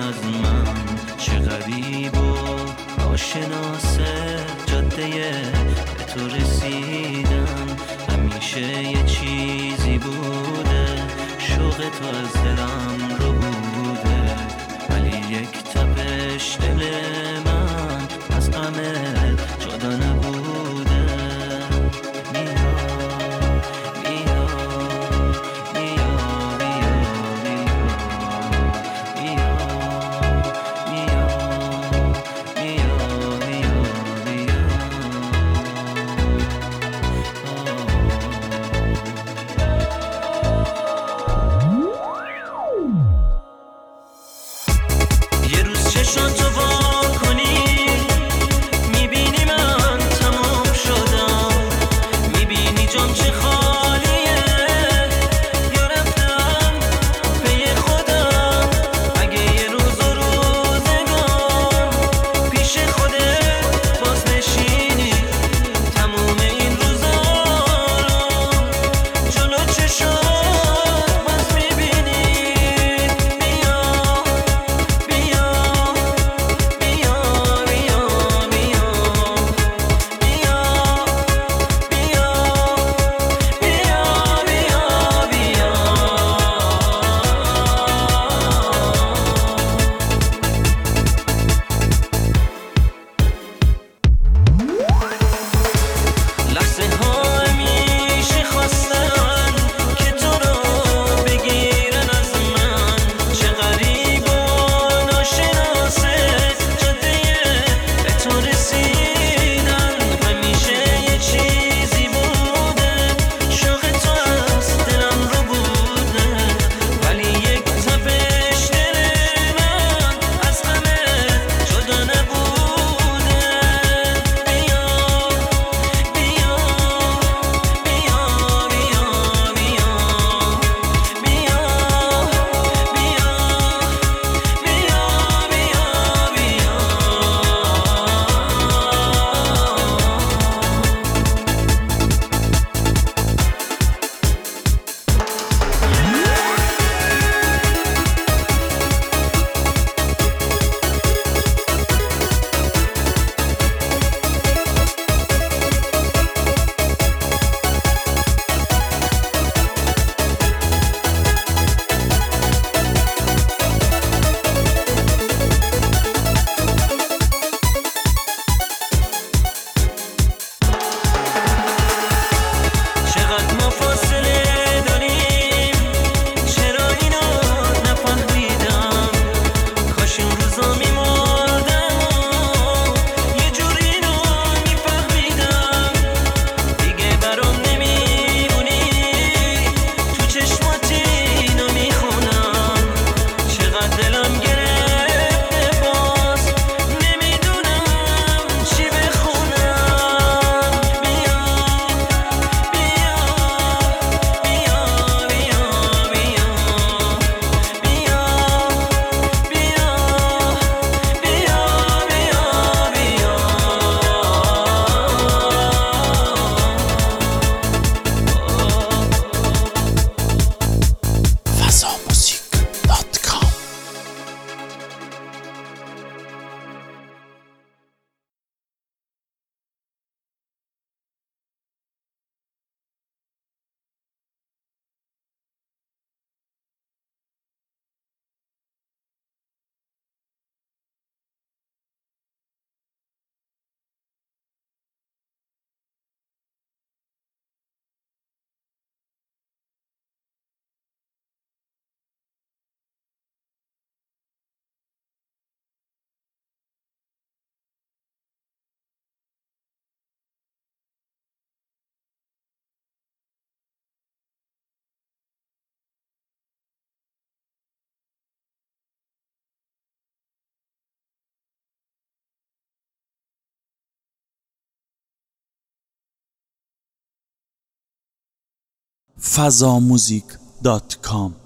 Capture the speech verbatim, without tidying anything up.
از من. چه غریب و ناشناسه جاده به تو رسیدن. همیشه یه چیزی بوده شوق تو از دلم رو بوده، ولی یک تپش دل من از غمت جدا نبوده. میا میا میا میا میا میا میا میا میا یه روز چشاتو وا کنی میبینی من تمام شدم، میبینی جام چه خالیه یا رفتم پی خودم. اگه یه روز و روزگار پیش خودت باز نشینی، تموم این روزا رو جلو چشات باز میبینی. بیا بیا بیا بیا بیا بیا بیا بیا بیا لحظه ها همیشه خواستن که تو رو بگیرن از من. چه غریب و ناشناسه جاده به تو رسیدن. همیشه یه چیزی بوده شوق تو از دلم رو بوده، ولی یک تپش دل من از غمت جدا نبوده. بیا بیا بیا بیا بیا بیا بیا بیا بیا چقدر ما فاصله داریم، چرا اینو نفهمیدم. کاش اون روزا میمردم و یه جوری اینو میفهمیدم. دیگه برام نمیمونی، تو چشمات اینو میخونم. چقدر دلم گرفته باز نمیدونم چی بخونم. بیا بیا بیا بیا بیا بیا بیا بیا بیا فضا موزیک دات کام. فضا موزیک دات کام